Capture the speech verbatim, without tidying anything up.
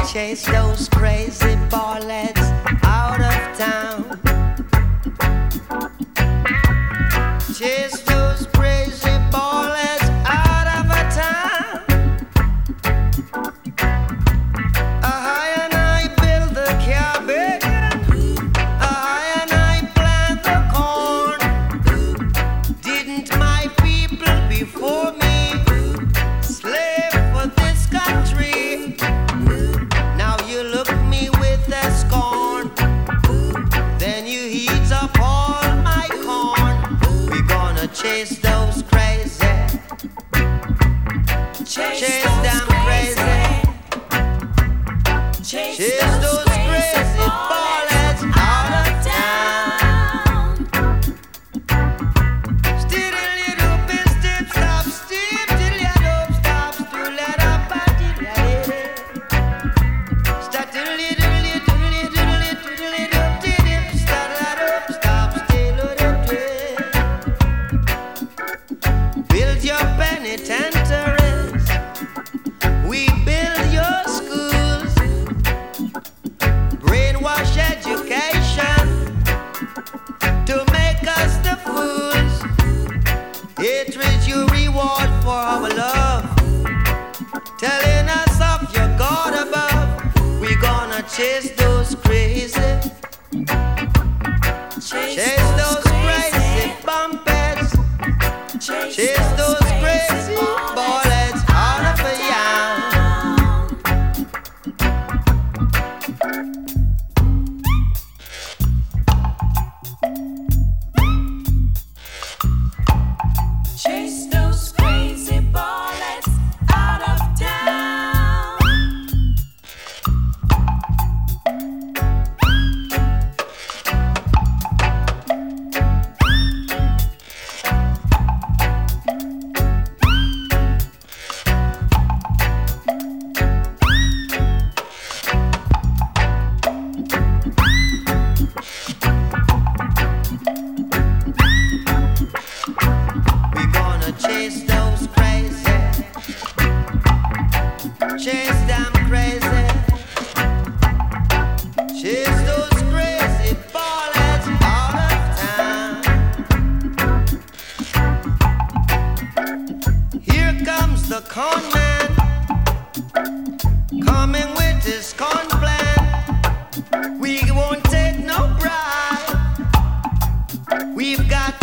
chase those crazy ballets out of town. Chase those crazy ballets out of a town. I and I build the cabin. I and I plant the corn. Didn't my people before me slave for this country? Now you look me with a scorn. Then you heat up all my corn. We gonna chase those crazy, chase, chase those them crazy. crazy, Chase, chase those, those crazy crazy ballets ballets out of town. Stiddle you dope and step stop step till you dope stop still let up a diddle it. Start diddle it diddle it diddle it diddle it diddle it up diddle start that up stop still it up diddle. Build your penitentiaries. We build your schools. Brainwash education to make us the fools. Hatred you reward for our love. Telling us of your God above. We gonna chase those crazy, Chase, chase those crazy bumpers, chase those crazy ballets out of a yam. Chase those crazy ballets out of town. We gonna chase those crazy, chase them crazy, chase those crazy ballets out of town. Here comes the con man, coming with his con plan. We won't take no bribe. We've got